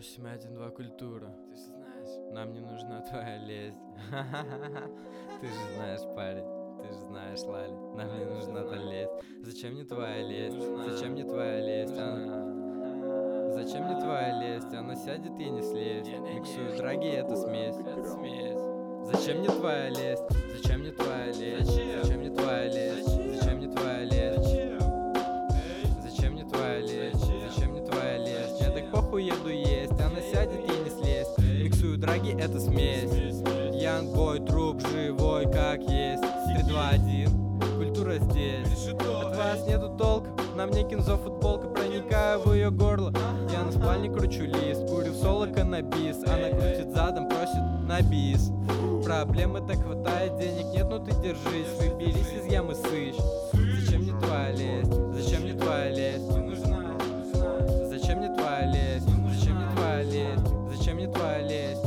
812 культура. Ты же знаешь, нам не нужна твоя лесть. Ты же знаешь, парень. Ты же знаешь, Лали, нам не нужна та лесть. Зачем мне твоя лесть? Зачем мне твоя лесть? Зачем мне твоя лесть? Она сядет и не слезть. Миксую драги, это смесь. Зачем мне твоя лесть? Зачем мне твоя лесть? Зачем мне твоя лесть? Зачем мне твоя лесть? Зачем мне твоя лесть? Зачем мне твоя лесть? Я так похуй еду есть, она сядет и не слезть. Миксую драги, это смесь. Янг-бой, труп живой, как есть. 3, 2, 1, культура здесь. От вас нету толка, на мне кинзо футболка. Проникаю в ее горло, я на спальне кручу лист. Курю в соло каннабис, она крутит задом, просит на бис. Проблемы так хватает, денег нет, ну ты держись. Выберись из ямы, сыщ. Зачем мне твоя лесть? Зачем мне твоя лесть? Зачем мне твоя лесть? Зачем мне твоя лесть? Зачем мне твоя лесть?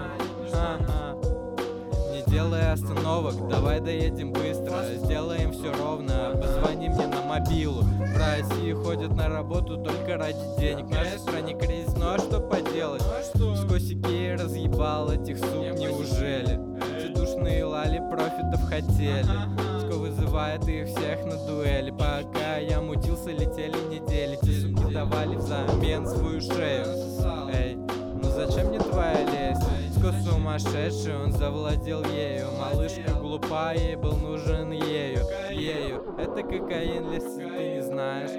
Не делай остановок, давай доедем быстро. Сделаем все ровно, позвони мне на мобилу. В России ходят на работу только ради денег. В нашей стране кризис, ну а что поделать? Сквозь Икеи разъебал этих сук, неужели? Все душные лали профитов хотели. Вызывает их всех на дуэли. Пока я мутился, летели недели. Те суки давали взамен свою шею. Эй, ну зачем мне твоя лесть? Ско сумасшедший, он завладел ею. Малышка глупая, ей был нужен ею. Это кокаин, если ты не знаешь.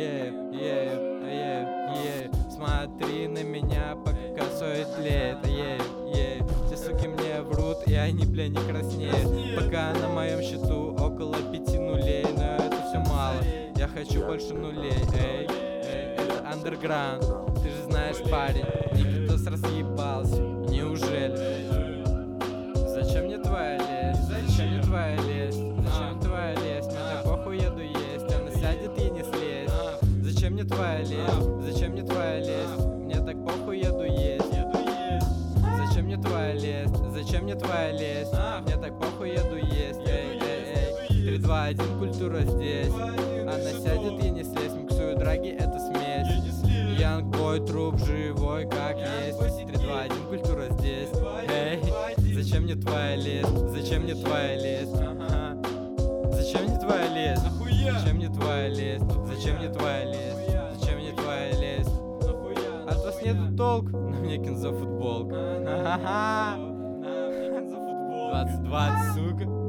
Смотри на меня, пока косой тлеет. Все суки мне врут, и они, бля, не краснеют. Пока на моем счету около 5 нулей, но это все мало, я хочу больше нулей. Эй, это андерграунд, ты же знаешь, парень, Никитос разъебался, неужели? Зачем мне твоя лесть? Зачем мне твоя лесть? Зачем твоя лесть? Мне так похуй еду есть, она сядет и не слезть. Зачем мне твоя лесть? Зачем мне твоя лесть? Мне так похуй еду есть. Зачем мне твоя лесть? Зачем мне твоя лесть? Мне так похуй еду есть. 3, 2, 1, культура здесь. Она сядет и не слезть. Миксую драги, это смесь. Янг-бой, труп живой, как есть. 3, 2, 1, культура здесь. Зачем мне твоя лесть? Зачем мне твоя лесть? Зачем мне твоя лесть? Зачем мне твоя лесть? Зачем мне твоя лесть? Зачем мне твоя лесть? От вас нету толк, на мне кинзо футболка. 2020, сука.